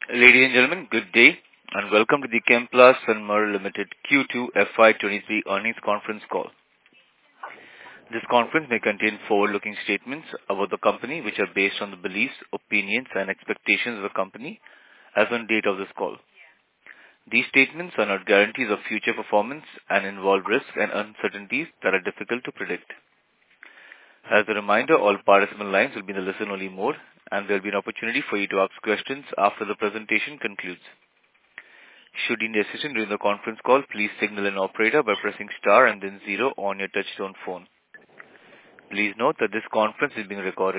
Ladies and gentlemen, good day and welcome to the Chemplast Sanmar Limited Q2 FY23 earnings conference call. This conference may contain forward-looking statements about the company which are based on the beliefs, opinions and expectations of the company as on date of this call. These statements are not guarantees of future performance and involve risks and uncertainties that are difficult to predict. As a reminder, all participant lines will be in the listen-only mode and there will be an opportunity for you to ask questions after the presentation concludes. Should you need assistance during the conference call, please signal an operator by pressing star and then 0 on your touchtone phone. Please note that this conference is being recorded.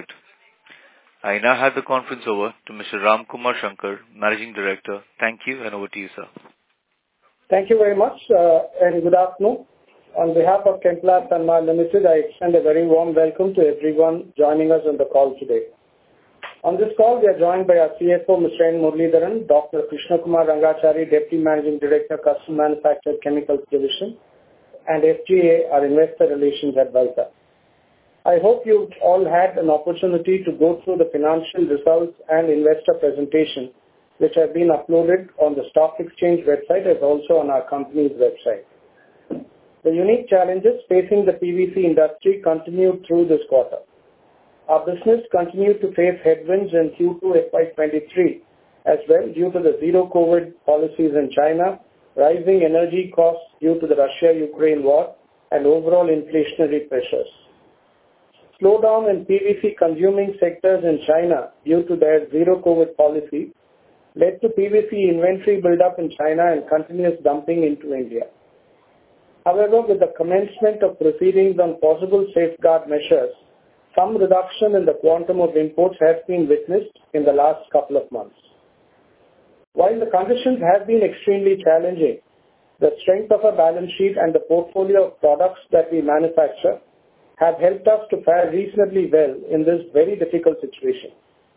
I now have the conference over to Mr. Ramkumar Shankar, Managing Director. Thank you and over to you, sir. Thank you very much and good afternoon. On behalf of Chemplast Sanmar Limited, I extend a very warm welcome to everyone joining us on the call today. On this call, we are joined by our CFO, Mr. N. Muralidharan, Dr. Krishna Kumar Rangachari, Deputy Managing Director, Custom Manufactured Chemicals Division, and FGA, our Investor Relations Advisor. I hope you've all had an opportunity to go through the financial results and investor presentation, which have been uploaded on the stock exchange website as also on our company's website. The unique challenges facing the PVC industry continued through this quarter. Our business continued to face headwinds in Q2 FY23 as well due to the zero COVID policies in China, rising energy costs due to the Russia-Ukraine war, and overall inflationary pressures. Slowdown in PVC consuming sectors in China due to their zero COVID policy led to PVC inventory build-up in China and continuous dumping into India. However, with the commencement of proceedings on possible safeguard measures, some reduction in the quantum of imports has been witnessed in the last couple of months. While the conditions have been extremely challenging, the strength of our balance sheet and the portfolio of products that we manufacture have helped us to fare reasonably well in this very difficult situation.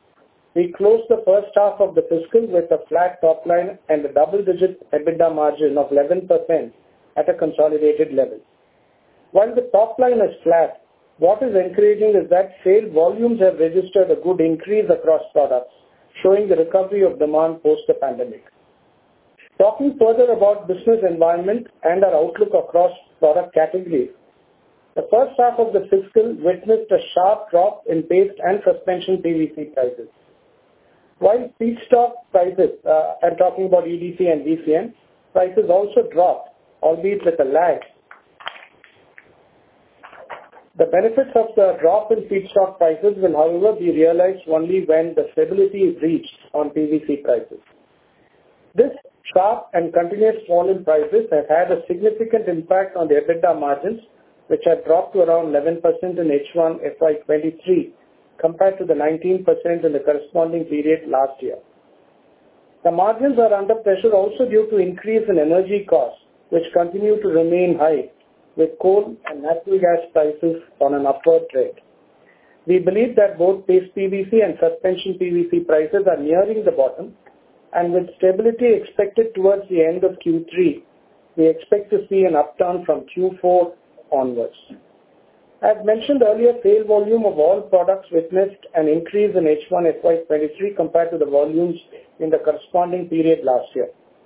We closed the first half of the fiscal with a flat top line and a double-digit EBITDA margin of 11% at a consolidated level. While the top line is flat, what is encouraging is that sale volumes have registered a good increase across products, showing the recovery of demand post the pandemic. Talking further about business environment and our outlook across product categories, the first half of the fiscal witnessed a sharp drop in paste and suspension PVC prices. While feedstock prices, I'm talking about EDC and VCM, prices also dropped, albeit with a lag. The benefits of the drop in feedstock prices will, however, be realized only when the stability is reached on PVC prices. This sharp and continuous fall in prices has had a significant impact on the EBITDA margins, which have dropped to around 11% in H1 FY23 compared to the 19% in the corresponding period last year. The margins are under pressure also due to increase in energy costs, which continue to remain high, with coal and natural gas prices on an upward trend. We believe that both paste PVC and suspension PVC prices are nearing the bottom, and with stability expected towards the end of Q3, we expect to see an upturn from Q4 onwards. As mentioned earlier, sale volume of all products witnessed an increase in H1 FY23 compared to the volumes in the corresponding period last year.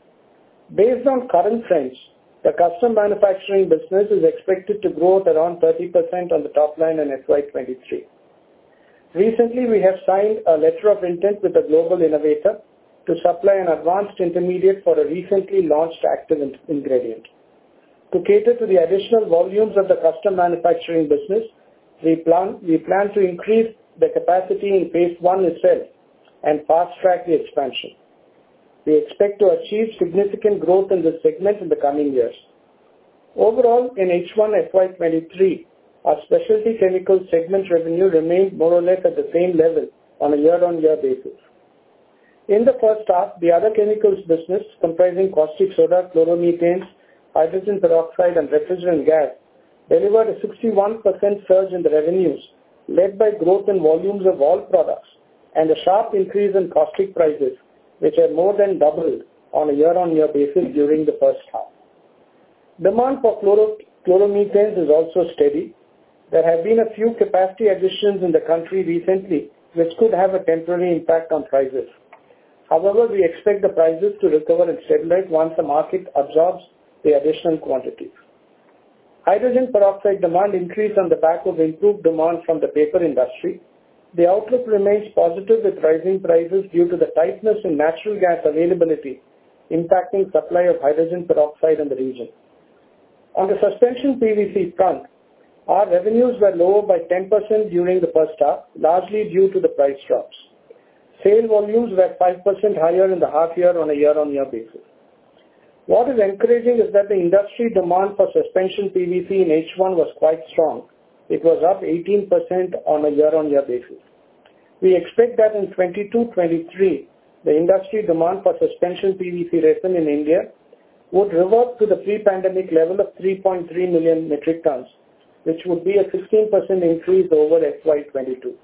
Based on current trends, the custom manufacturing business is expected to grow at around 30% on the top line in FY23. Recently, we have signed a letter of intent with a global innovator to supply an advanced intermediate for a recently launched active ingredient. To cater to the additional volumes of the custom manufacturing business, we plan to increase the capacity in phase 1 itself and fast-track the expansion. We expect to achieve significant growth in this segment in the coming years. Overall, in H1 FY23, our specialty chemicals segment revenue remained more or less at the same level on a year-on-year basis. In the first half, the other chemicals business, comprising caustic soda, chloromethanes, hydrogen peroxide, and refrigerant gas, delivered a 61% surge in the revenues, led by growth in volumes of all products and a sharp increase in caustic prices, which have more than doubled on a year-on-year basis during the first half. Demand for chloromethanes is also steady. There have been a few capacity additions in the country recently, which could have a temporary impact on prices. However, we expect the prices to recover and stabilize once the market absorbs the additional quantities. Hydrogen peroxide demand increased on the back of improved demand from the paper industry. The outlook remains positive with rising prices due to the tightness in natural gas availability impacting supply of hydrogen peroxide in the region. On the suspension PVC front, our revenues were lower by 10% during the first half, largely due to the price drops. Sale volumes were 5% higher in the half year on a year-on-year basis. What is encouraging is that the industry demand for suspension PVC in H1 was quite strong. It was up 18% on a year-on-year basis. We expect that in 22-23, the industry demand for suspension PVC resin in India would revert to the pre-pandemic level of 3.3 million metric tons, which would be a 16% increase over FY22.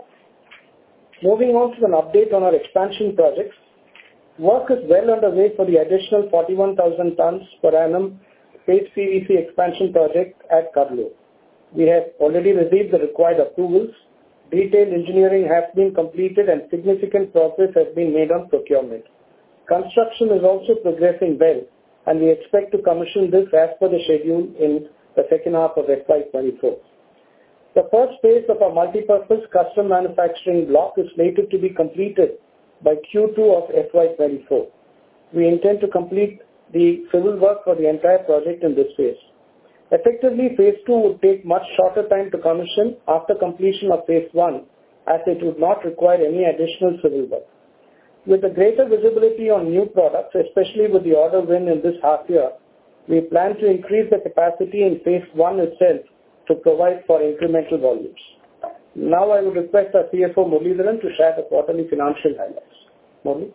Moving on to an update on our expansion projects. Work is well underway for the additional 41,000 tons per annum paste PVC expansion project at Cuddalore. We have already received the required approvals. Detailed engineering has been completed and significant progress has been made on procurement. Construction is also progressing well, and we expect to commission this as per the schedule in the second half of FY24. The first phase of our multipurpose custom manufacturing block is slated to be completed by Q2 of FY24. We intend to complete the civil work for the entire project in this phase. Effectively, phase 2 would take much shorter time to commission after completion of phase 1, as it would not require any additional civil work. With the greater visibility on new products, especially with the order win in this half year, we plan to increase the capacity in phase 1 itself to provide for incremental volumes. Now I would request our CFO Muralidharan to share the quarterly financial highlights. Murali?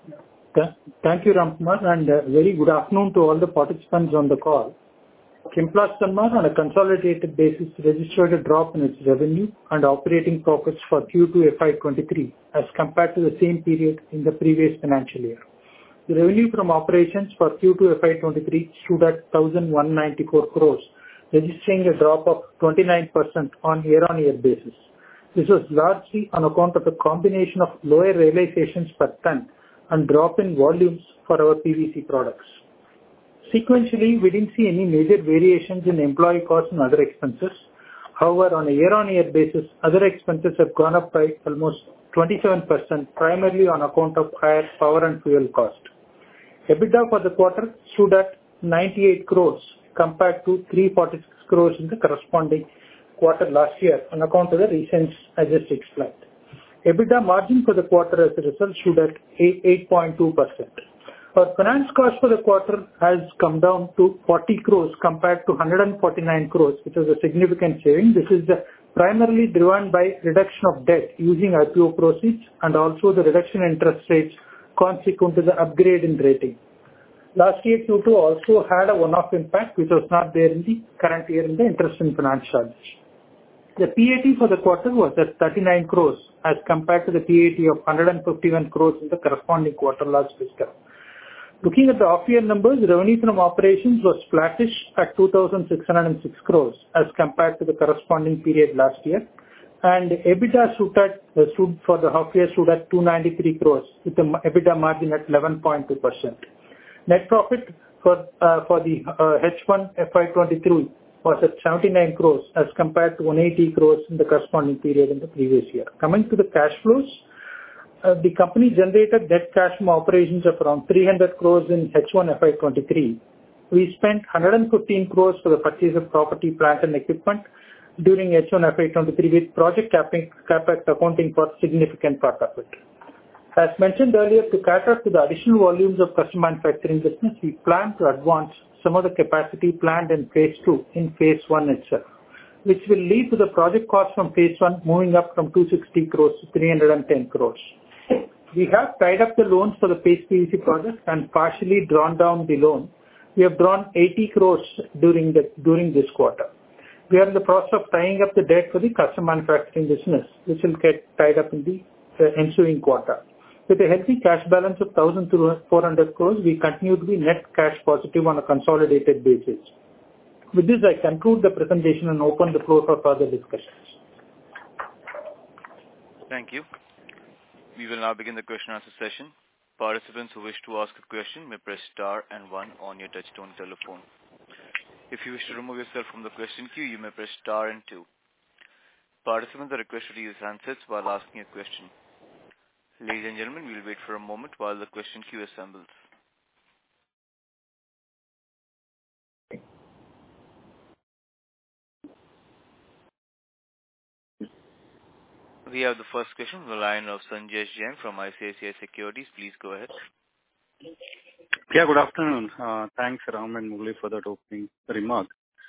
Thank you, Ramkumar, and very good afternoon to all the participants on the call. Chemplast Sanmar on a consolidated basis registered a drop in its revenue and operating profits for Q2 FY23 as compared to the same period in the previous financial year. The revenue from operations for Q2 FY23 stood at 1,194 crores, registering a drop of 29% on year-on-year basis. This was largely on account of a combination of lower realizations per ton and drop in volumes for our PVC products. Sequentially, we didn't see any major variations in employee costs and other expenses. However, on a year-on-year basis, other expenses have gone up by almost 27%, primarily on account of higher power and fuel cost. EBITDA for the quarter stood at 98 crores compared to 346 crores in the corresponding quarter last year on account of the reasons I just explained. EBITDA margin for the quarter as a result stood at 8.2%. Our finance cost for the quarter has come down to 40 crores compared to 149 crores, which is a significant saving. This is primarily driven by reduction of debt using IPO proceeds and also the reduction in interest rates consequent to the upgrade in rating. Last year Q2 also had a one-off impact which was not there in the current year in the interest and finance charges. The PAT for the quarter was at 39 crores as compared to the PAT of 151 crores in the corresponding quarter last fiscal. Looking at the half-year numbers, revenue from operations was flattish at 2,606 crores as compared to the corresponding period last year, and EBITDA stood for the half-year stood at 293 crores with the EBITDA margin at 11.2%. Net profit for the H1 FY23 was at 79 crores as compared to 180 crores in the corresponding period in the previous year. Coming to the cash flows, the company generated net cash from operations of around 300 crores in H1 FY23. We spent 115 crores for the purchase of property, plant and equipment during H1 FY23 with project capex accounting for significant part of it. As mentioned earlier, to cater to the additional volumes of custom manufacturing business, we plan to advance some of the capacity planned in phase 2 in phase 1 itself, which will lead to the project cost from phase 1 moving up from 260 crores to 310 crores. We have tied up the loans for the paste PVC project and partially drawn down the loan. We have drawn 80 crores during this quarter. We are in the process of tying up the debt for the custom manufacturing business, which will get tied up in the ensuing quarter. With a healthy cash balance of 1,400 crores, we continue to be net cash positive on a consolidated basis. With this, I conclude the presentation and open the floor for further discussions. Thank you. We will now begin the question and answer session. Participants who wish to ask a question may press star and 1 on your touchtone telephone. If you wish to remove yourself from the question queue, you may press star and 2. Participants are requested to use handsets while asking a question. Ladies and gentlemen, we will wait for a moment while the question queue assembles. We have the first question from the line of Sanjay Jain from ICICI Securities. Please go ahead. Yeah, good afternoon. Thanks, Ram and Murali, for that opening remark.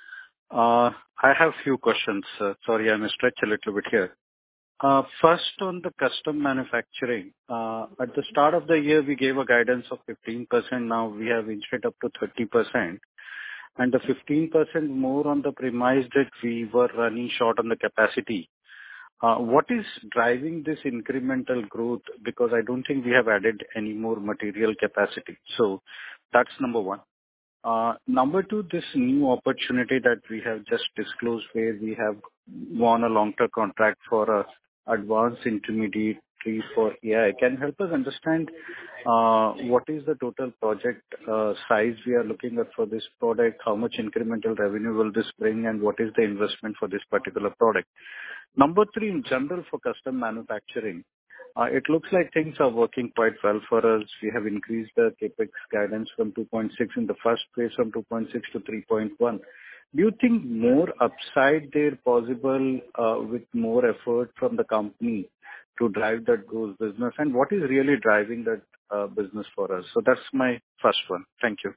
I have few questions. Sorry, I may stretch a little bit here. First, on the custom manufacturing. At the start of the year, we gave a guidance of 15%. Now we have inched it up to 30%. And the 15% more on the premise that we were running short on the capacity. What is driving this incremental growth? Because I don't think we have added any more material capacity. So that's number one. Number two, this new opportunity that we have just disclosed where we have won a long-term contract for a advanced intermediary for AI. Can you help us understand what is the total project size we are looking at for this product? How much incremental revenue will this bring? And what is the investment for this particular product? Number three, in general for custom manufacturing, it looks like things are working quite well for us. We have increased the capex guidance from 2.6 in the first phase from 2.6 to 3.1. Do you think more upside there possible with more effort from the company to drive that growth business? And what is really driving that business for us? So that's my first one. Thank you.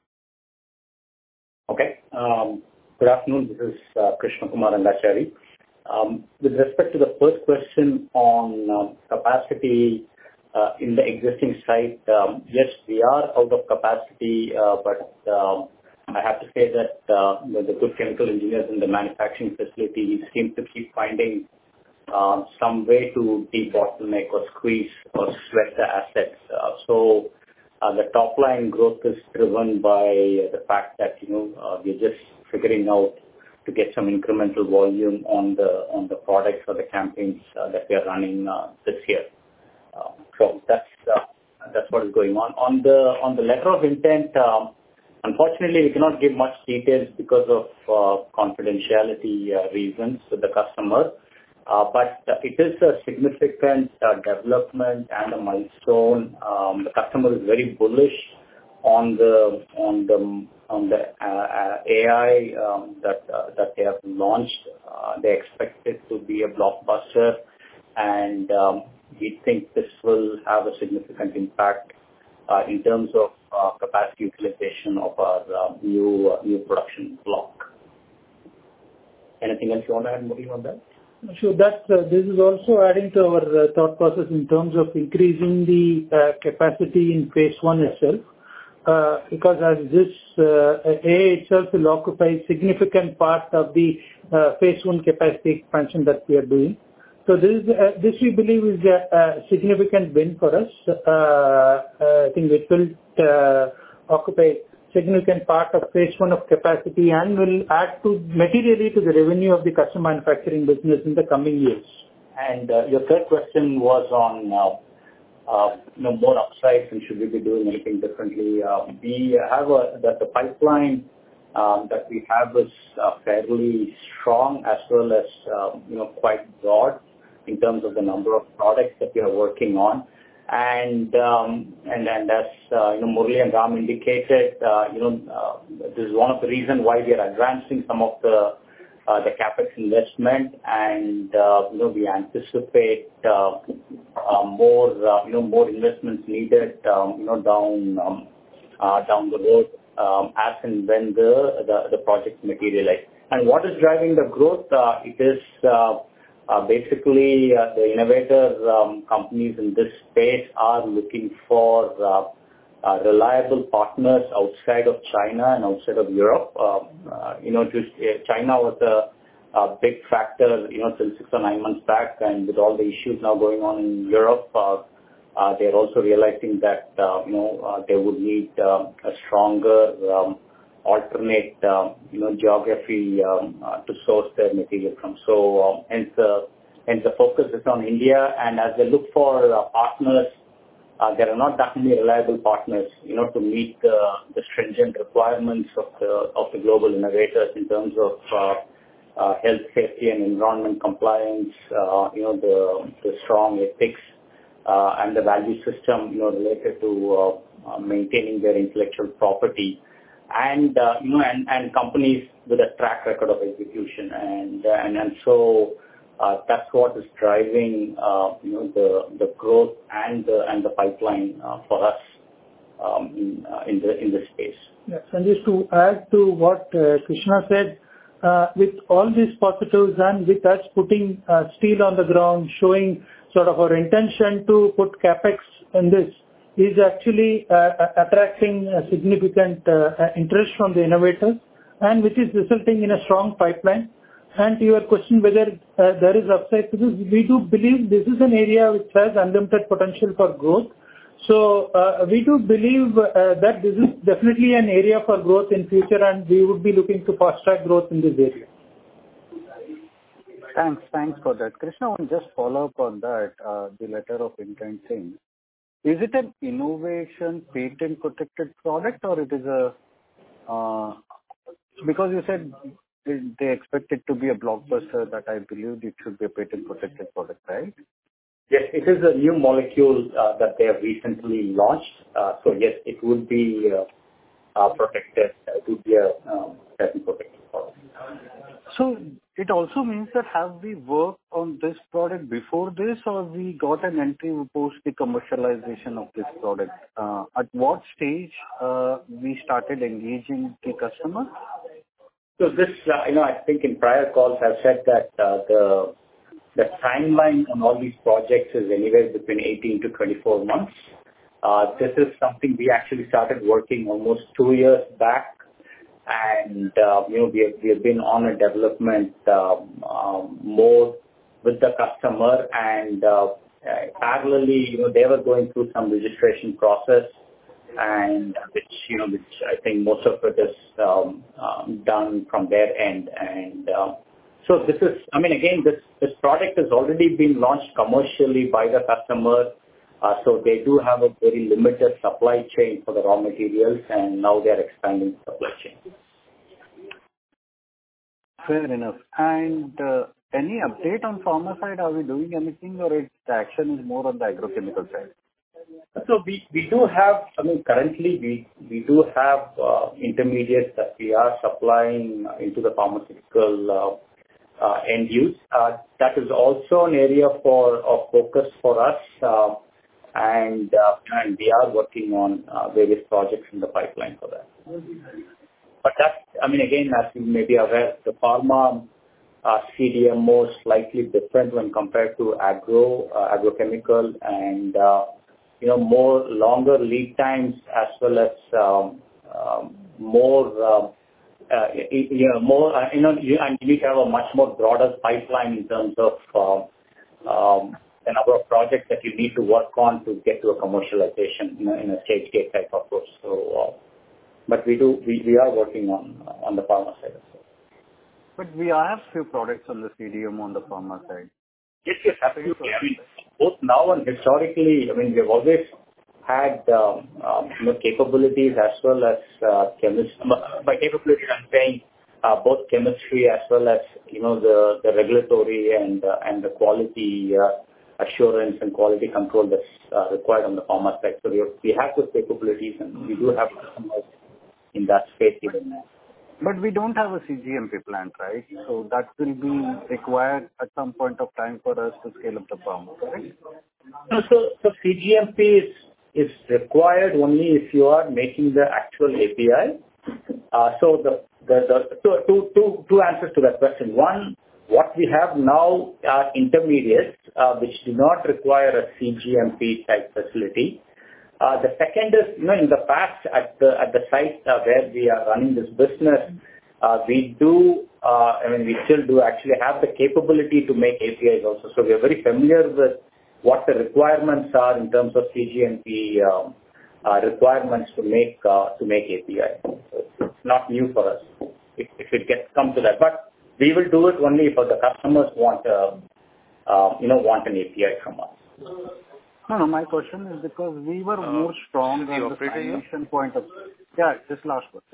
Okay. Good afternoon. This is Krishna Kumar Rangachari. With respect to the first question on capacity in the existing site, yes, we are out of capacity, but I have to say that the good chemical engineers in the manufacturing facility seem to keep finding some way to debottleneck or squeeze or sweat the assets. So the top line growth is driven by the fact that we're just figuring out to get some incremental volume on the products or the campaigns that we are running this year. So that's what is going on. On the letter of intent, unfortunately, we cannot give much details because of confidentiality reasons with the customer. But it is a significant development and a milestone. The customer is very bullish on the AI that they have launched. They expect it to be a blockbuster, and we think this will have a significant impact in terms of capacity utilization of our new production block. Anything else you want to add, Murali, on that? Sure. This is also adding to our thought process in terms of increasing the capacity in phase 1 itself. Because as this AI itself will occupy a significant part of the phase 1 capacity expansion that we are doing. So this we believe is a significant win for us. I think it will occupy significant part of phase 1 of capacity and will add to materially to the revenue of the custom manufacturing business in the coming years. And your third question was on more upsides and should we be doing anything differently. We have the pipeline that we have is fairly strong as well as quite broad in terms of the number of products that we are working on. And as Murali and Ram indicated, this is one of the reasons why we are advancing some of the capex investment, and we anticipate more investments needed down the road as and when the projects materialize. And what is driving the growth? It is basically the innovator companies in this space are looking for reliable partners outside of China and outside of Europe. China was a big factor, till 6 or 9 months back, and with all the issues now going on in Europe, they're also realizing that they would need a stronger alternate geography to source their material from. So hence the focus is on India, and as they look for partners there are not that many reliable partners, to meet the stringent requirements of the global innovators in terms of health, safety, and environment compliance, the strong ethics and the value system, related to maintaining their intellectual property, and and companies with a track record of execution, and so that's what is driving the growth and the pipeline for us in this space. Yes, and just to add to what Krishna said, with all these positives and with us putting steel on the ground, showing sort of our intention to put capex in this, is actually attracting a significant interest from the innovators, and which is resulting in a strong pipeline. And to your question whether there is upside to this, we do believe this is an area which has unlimited potential for growth. So we do believe that this is definitely an area for growth in future, and we would be looking to fast track growth in this area. Thanks for that. Krishna, I want to just follow up on that, the letter of intent thing. Is it an innovation patent protected product, or it is because you said they expect it to be a blockbuster, that I believe it should be a patent protected product, right? Yes, it is a new molecule that they have recently launched. So yes, it would be protected. It would be a patent protected product. So it also means that have we worked on this product before this, or we got an entry post the commercialization of this product? At what stage we started engaging the customer? So this, I think in prior calls I've said that the timeline on all these projects is anywhere between 18 to 24 months. This is something we actually started working almost 2 years back. And, we have been on a development mode with the customer, and parallelly, they were going through some registration process, and which I think most of it is done from their end. And so this is, again, this product has already been launched commercially by the customer. So they do have a very limited supply chain for the raw materials, and now they are expanding the supply chain. Fair enough. And any update on pharma side? Are we doing anything, or the action is more on the agrochemical side? So we do have, currently we do have intermediates that we are supplying into the pharmaceutical end use. That is also an area of focus for us. And we are working on various projects in the pipeline for that. But that's, again, as you may be aware, the pharma CDMO is slightly different when compared to agrochemical, and more longer lead times, as well as more. And you need to have a much more broader pipeline in terms of the number of projects that you need to work on to get to a commercialization in a stage gate type approach. So, but we are working on the pharma side as well. But we have few products on the CDMO on the pharma side. Yes, absolutely. Both now and historically, we've always had capabilities as well as chemistry. By capabilities, I'm saying both chemistry as well as the regulatory and the quality assurance and quality control that's required on the pharma side. So we have those capabilities, and we do have customers in that space even now. But we don't have a CGMP plant, right? So that will be required at some point of time for us to scale up the pharma, right? No, so CGMP is required only if you are making the actual API. So two answers to that question. One, what we have now are intermediates which do not require a CGMP type facility. The second is, in the past at the site where we are running this business, we do, we still do actually have the capability to make APIs also. So we are very familiar with what the requirements are in terms of CGMP requirements to make API. So it's not new for us if it comes to that. But we will do it only if the customers want an API from us. No, my question is because we were more strong on the signation point of... Yeah, this last one.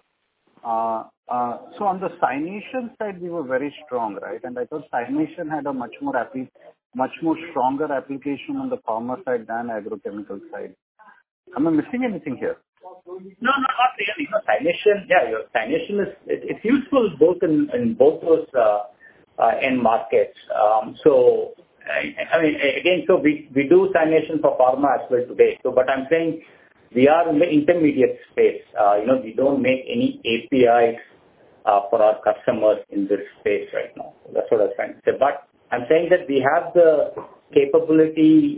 So on the signation side, we were very strong, right? And I thought signation had a much more stronger application on the pharma side than agrochemical side. Am I missing anything here? No, not really. No, signation, your signation it's useful both in both those end markets. So I mean, again, so we do signation for pharma as well today. So, but I'm saying we are in the intermediate space. We don't make any APIs for our customers in this space right now. That's what I'm trying to say. But I'm saying that we have the capability,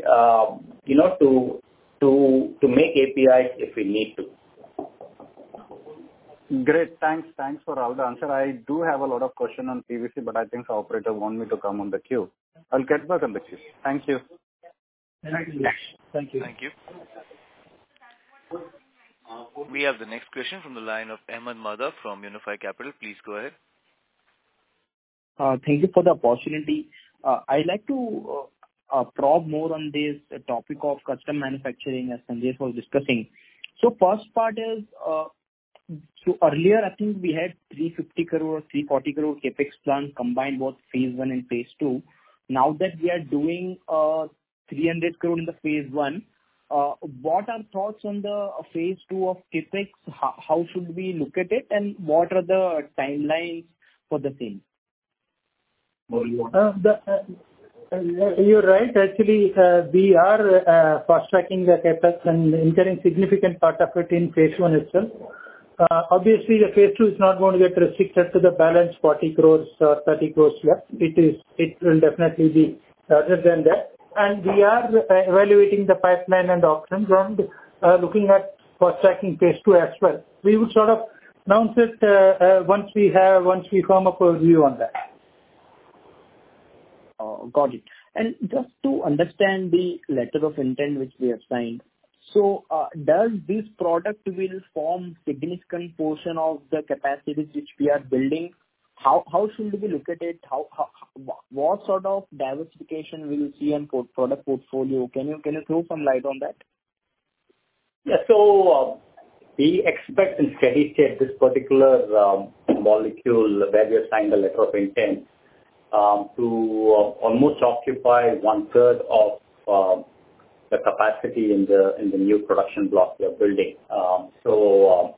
to make APIs if we need to. Great. Thanks for all the answer. I do have a lot of questions on PVC, but I think the operator want me to come on the queue. I'll get back on the queue. Thank you. Thank you. We have the next question from the line of Ahmed Madha from Unifi Capital. Please go ahead. Thank you for the opportunity. I'd like to probe more on this topic of custom manufacturing as Sanjay was discussing. So first part is, so earlier I think we had 350 crore, 340 crore capex plan combined both phase 1 and phase 2. Now that we are doing 300 crore in the phase 1, what are thoughts on the phase 2 of capex? How should we look at it, and what are the timelines for the same? You're right. Actually, we are fast-tracking the capex and incurring significant part of it in phase 1 itself. Obviously, the phase 2 is not going to get restricted to the balance 40 crores or 30 crores left. It will definitely be larger than that. And we are evaluating the pipeline and options and looking at fast-tracking phase 2 as well. We would sort of announce it once we firm up a view on that. Got it. And just to understand the letter of intent which we have signed, so does this product will form significant portion of the capacities which we are building? How should we look at it? What sort of diversification we will see on product portfolio? Can you throw some light on that? Yeah. So we expect in steady state this particular molecule where we have signed a letter of intent to almost occupy 1/3 of the capacity in the new production block we are building. So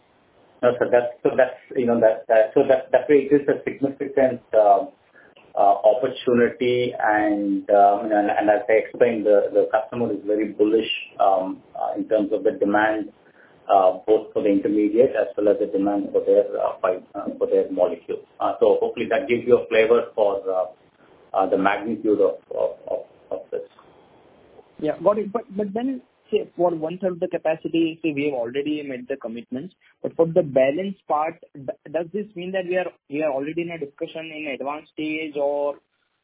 that way it is a significant opportunity, and as I explained, the customer is very bullish in terms of the demand, both for the intermediate as well as the demand for their molecule. So hopefully that gives you a flavor for the magnitude of this. Yeah, got it. But then, say, for 1/3 of the capacity, say we have already made the commitments, but for the balance part, does this mean that we are already in a discussion in advanced stage, or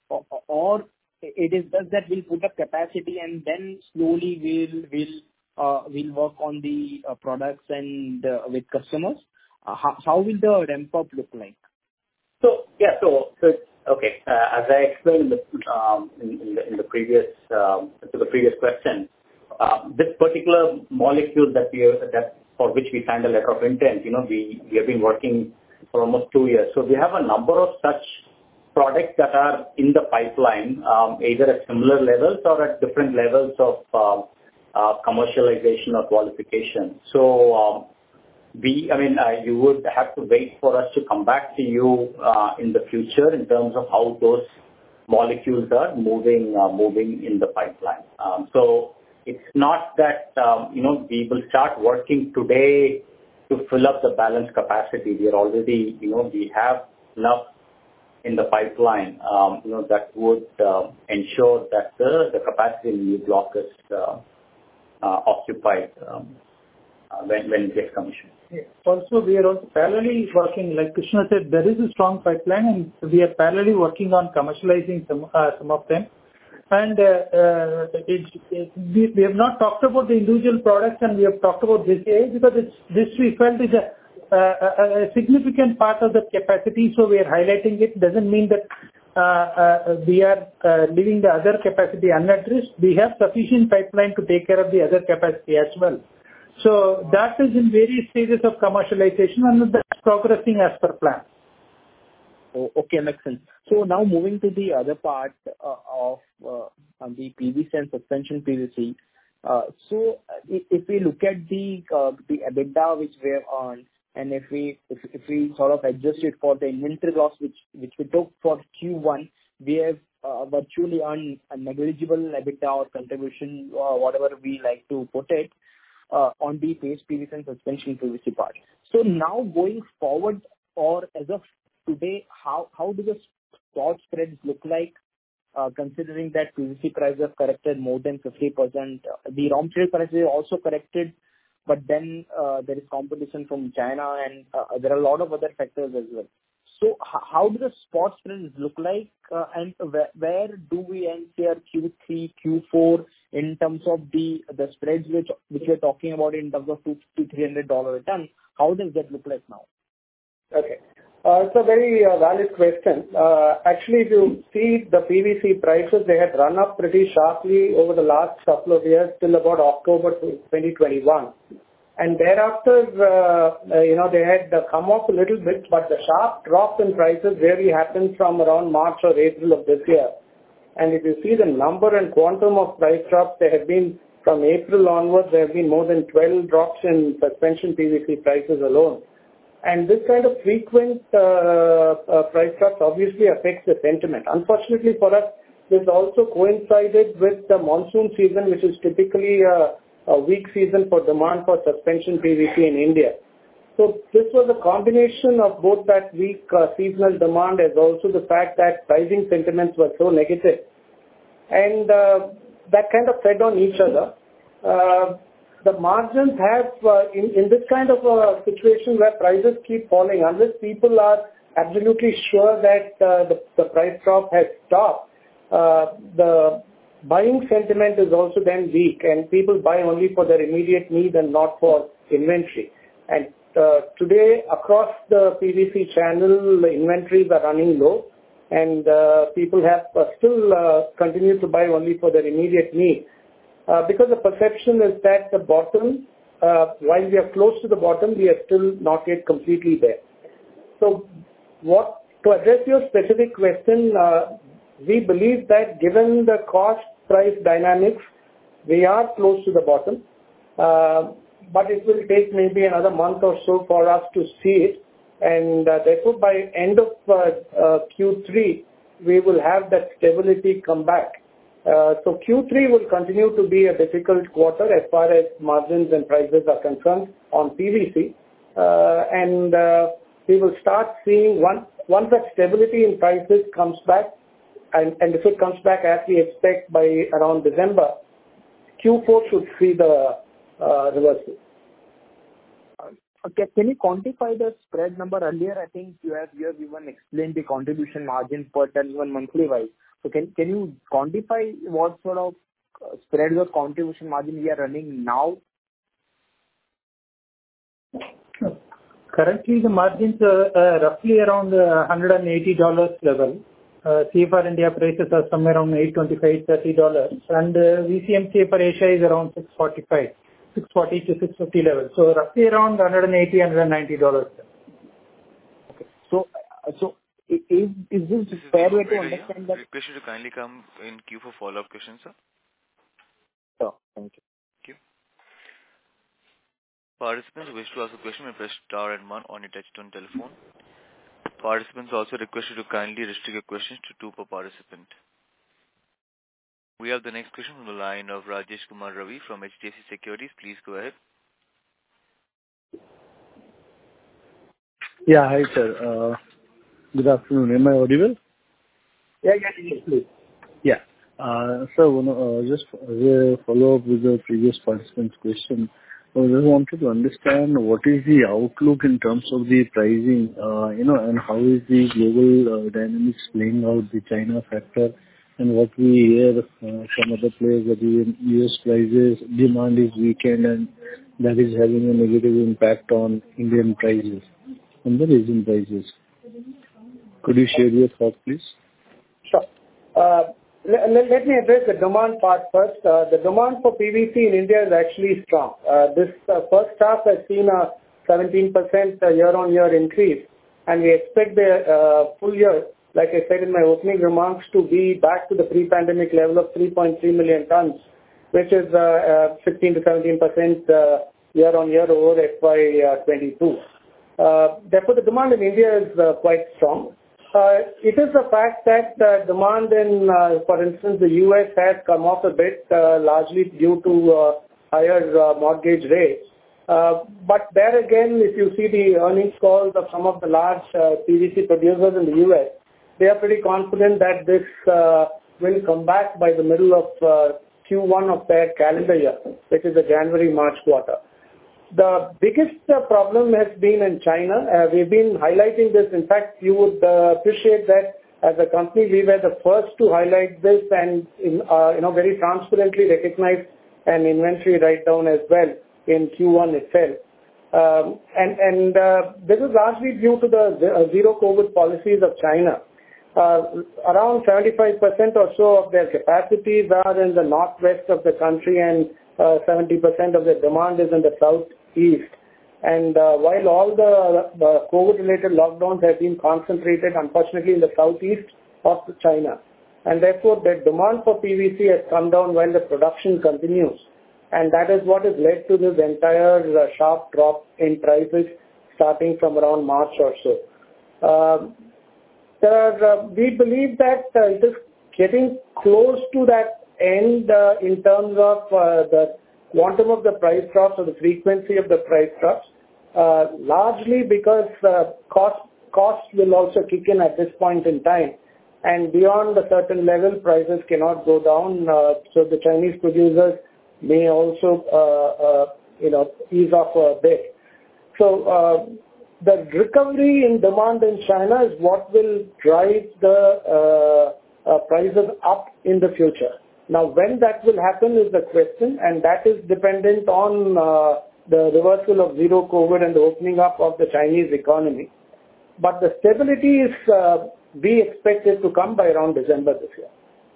it is just that we'll put up capacity and then slowly we'll work on the products and with customers? How will the ramp up look like? So okay. As I explained in the previous to the previous question, this particular molecule that for which we signed a letter of intent, we have been working for almost 2 years. So we have a number of such products that are in the pipeline, either at similar levels or at different levels of commercialization or qualification. So you would have to wait for us to come back to you in the future in terms of how those molecules are moving in the pipeline. So it's not that we will start working today to fill up the balance capacity. We are already we have enough in the pipeline that would ensure that the capacity in the new block is occupied when it gets commissioned. Yeah. Also, we are also parallelly working, like Krishna said, there is a strong pipeline, and we are parallelly working on commercializing some of them. And we have not talked about the individual products, and we have talked about this area because this we felt is a significant part of the capacity, so we are highlighting it. Doesn't mean that we are leaving the other capacity unaddressed. We have sufficient pipeline to take care of the other capacity as well. So that is in various stages of commercialization, and that's progressing as per plan. Oh, okay, makes sense. So now moving to the other part of the PVC and suspension PVC. So if we look at the EBITDA which we have earned, and if we sort of adjust it for the inventory loss which we took for Q1, we have virtually earned a negligible EBITDA or contribution, whatever we like to put it, on the paste PVC and suspension PVC part. So now going forward, or as of today, how do the spot spreads look like, considering that PVC prices have corrected more than 50%? The raw material prices also corrected, but then there is competition from China, and there are a lot of other factors as well. So how do the spot spreads look like, and where do we end here Q3, Q4 in terms of the spreads which we're talking about in terms of $200-300 a ton? How does that look like now? Okay. It's a very valid question. Actually, if you see the PVC prices, they had run up pretty sharply over the last couple of years till about October 2021. And thereafter, they had come off a little bit, but the sharp drop in prices really happened from around March or April of this year. And if you see the number and quantum of price drops, there have been, from April onwards, there have been more than 12 drops in suspension PVC prices alone. And this kind of frequent price drops obviously affects the sentiment. Unfortunately for us, this also coincided with the monsoon season, which is typically a weak season for demand for suspension PVC in India. So this was a combination of both that weak seasonal demand as also the fact that pricing sentiments were so negative. And that kind of fed on each other. The margins have, in this kind of a situation where prices keep falling, unless people are absolutely sure that the price drop has stopped, the buying sentiment is also then weak, and people buy only for their immediate need and not for inventory. And today, across the PVC channel, the inventories are running low, and people have still continued to buy only for their immediate need. Because the perception is that the bottom, while we are close to the bottom, we are still not yet completely there. So to address your specific question, we believe that given the cost price dynamics, we are close to the bottom, but it will take maybe another month or so for us to see it, and therefore by end of Q3, we will have that stability come back. So Q3 will continue to be a difficult quarter as far as margins and prices are concerned on PVC, and we will start seeing once that stability in prices comes back, and if it comes back as we expect by around December, Q4 should see the reversal. Okay, can you quantify the spread number? Earlier, I think you have even explained the contribution margin per ton even monthly wise. So can you quantify what sort of spread or contribution margin we are running now? Currently, the margins are roughly around $180 level. CFR India prices are somewhere around $825-$830, and VCMCA for Asia is around $640 to $650 level. So roughly around $180-$190. Okay. So is this fair way to understand that? Request you to kindly come in queue for follow-up questions, sir. Sure. Thank you. Thank you. Participants who wish to ask a question may press star and 1 on your touchtone telephone. Participants also request you to kindly restrict your questions to 2 per participant. We have the next question from the line of Rajesh Kumar Ravi from HDFC Securities. Please go ahead. Yeah, hi sir. Good afternoon. Am I audible? Yeah, please. Yeah. So, just a follow-up with the previous participant's question. I just wanted to understand what is the outlook in terms of the pricing, and how is the global dynamics playing out, the China factor, and what we hear from other players that the US prices demand is weakened and that is having a negative impact on Indian prices and the resin prices. Could you share your thoughts, please? Let me address the demand part first. The demand for PVC in India is actually strong. This first half has seen a 17% year-on-year increase, and we expect the full year, like I said in my opening remarks, to be back to the pre-pandemic level of 3.3 million tons, which is 16 to 17% year-on-year over FY22. Therefore, the demand in India is quite strong. It is the fact that demand in, for instance, the US has come off a bit, largely due to higher mortgage rates. But there again, if you see the earnings calls of some of the large PVC producers in the US, they are pretty confident that this will come back by the middle of Q1 of their calendar year, which is the January-March quarter. The biggest problem has been in China. We've been highlighting this. In fact, you would appreciate that as a company, we were the first to highlight this and very transparently recognize an inventory write-down as well in Q1 itself. And this is largely due to the zero COVID policies of China. Around 75% or so of their capacities are in the northwest of the country, and 70% of the demand is in the southeast. And while all the COVID-related lockdowns have been concentrated, unfortunately, in the southeast of China, and therefore the demand for PVC has come down while the production continues, and that is what has led to this entire sharp drop in prices starting from around March or so. We believe that it is getting close to that end in terms of the quantum of the price drops or the frequency of the price drops, largely because cost will also kick in at this point in time, and beyond a certain level, prices cannot go down. So the Chinese producers may also, ease off a bit. So the recovery in demand in China is what will drive the prices up in the future. Now, when that will happen is the question, and that is dependent on the reversal of zero COVID and the opening up of the Chinese economy. But the stability is, we expect it to come by around December this year.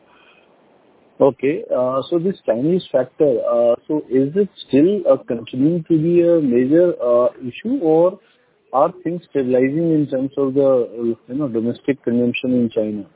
Okay, so this Chinese factor, so is it still continuing to be a major issue, or are things stabilizing in terms of the domestic consumption in China?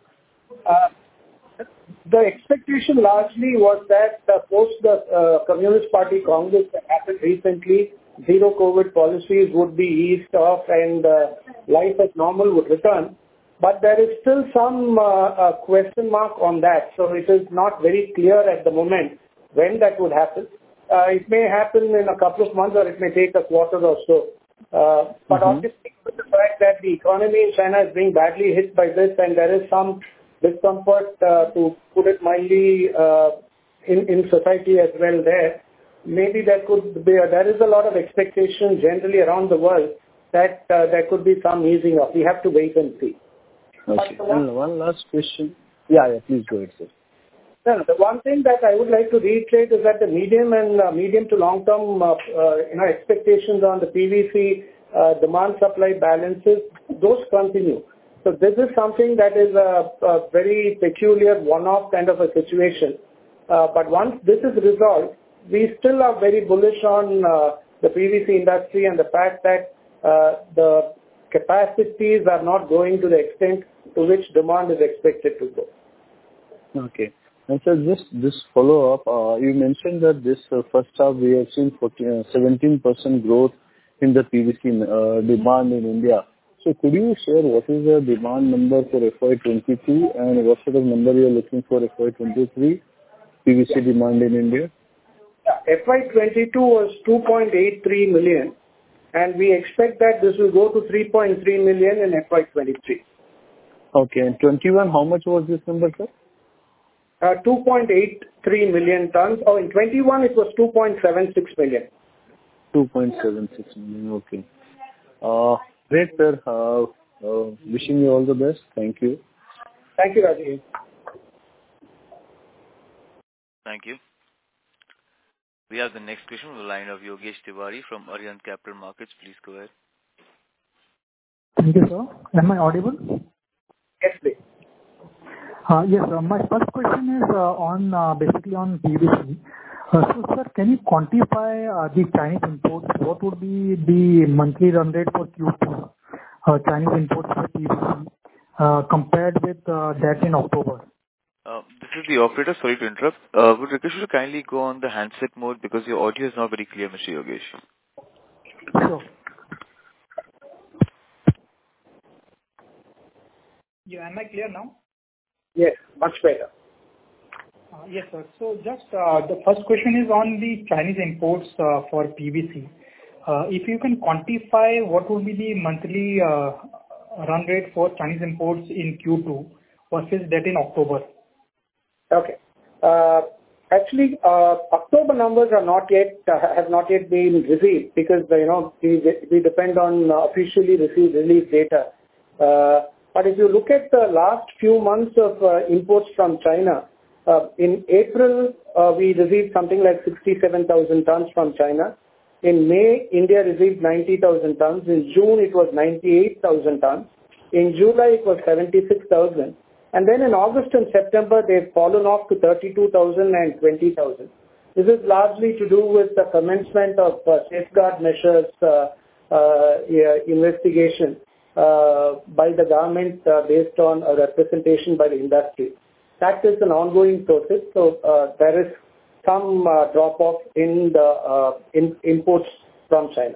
The expectation largely was that post the Communist Party Congress that happened recently, zero COVID policies would be eased off and life as normal would return. But there is still some question mark on that. So it is not very clear at the moment when that would happen. It may happen in a couple of months, or it may take a quarter or so. But obviously, with the fact that the economy in China is being badly hit by this, and there is some discomfort, to put it mildly, in society as well there, maybe there is a lot of expectation generally around the world that there could be some easing off. We have to wait and see. Okay. And one last question. Yeah, please go ahead, sir. No, the one thing that I would like to reiterate is that the medium to long term expectations on the PVC demand supply balances, those continue. So this is something that is a very peculiar one-off kind of a situation. But once this is resolved, we still are very bullish on the PVC industry and the fact that the capacities are not going to the extent to which demand is expected to go. Okay. And so just this follow-up, you mentioned that this first half we have seen 17% growth in the PVC demand in India. So could you share what is the demand number for FY22 and what sort of number you are looking for FY23 PVC demand in India? FY22 was 2.83 million, and we expect that this will go to 3.3 million in FY23. Okay, and 21, how much was this number, sir? 2.83 million tons. Oh, in 21 it was 2.76 million. 2.76 million, okay. Great, sir. Wishing you all the best. Thank you. Thank you, Rajeev. Thank you. We have the next question on the line of Yogesh Tiwari from Arihant Capital Markets. Please go ahead. Thank you, sir. Am I audible? Yes, please. Yes. My first question is basically on PVC. So, sir, can you quantify the Chinese imports? What would be the monthly run rate for Q2 Chinese imports for PVC compared with that in October? This is the operator. Sorry to interrupt. Would request you to kindly go on the handset mode because your audio is not very clear, Mr. Yogesh. Sure. Yeah, am I clear now? Yes, much better. Yes, sir. So just the first question is on the Chinese imports for PVC. If you can quantify what would be the monthly run rate for Chinese imports in Q2 versus that in October? Okay. Actually, October numbers are have not yet been received because we depend on officially released data. But if you look at the last few months of imports from China, in April we received something like 67,000 tons from China. In May, India received 90,000 tons. In June, it was 98,000 tons. In July, it was 76,000. And then in August and September, they've fallen off to 32,000 and 20,000. This is largely to do with the commencement of safeguard measures investigation by the government based on a representation by the industry. That is an ongoing process. So there is some drop-off in the imports from China.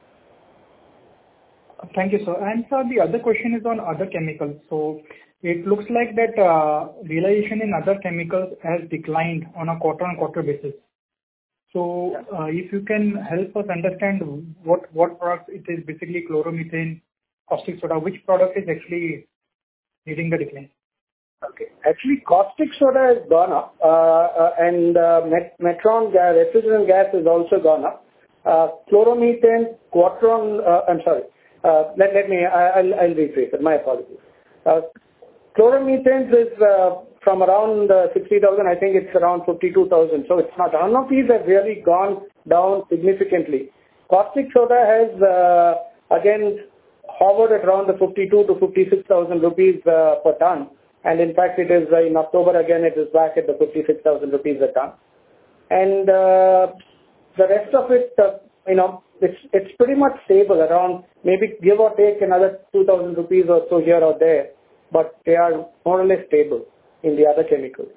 Thank you, sir. And sir, the other question is on other chemicals. So it looks like that realization in other chemicals has declined on a quarter-on-quarter basis. So if you can help us understand what product it is, basically chloromethane, caustic soda, which product is actually leading the decline? Okay. Actually, caustic soda has gone up, and metron gas, refrigerant gas has also gone up. Chloromethane, I'll rephrase it. My apologies. Chloromethane is from around 60,000. I think it's around 52,000. So it's not. None of these have really gone down significantly. Caustic soda has again hovered at around the 52 to 56,000 rupees per ton. And in fact, it is in October again, it is back at the 56,000 rupees a ton. And the rest of it, it's pretty much stable around maybe give or take another 2,000 rupees or so here or there. But they are more or less stable in the other chemicals.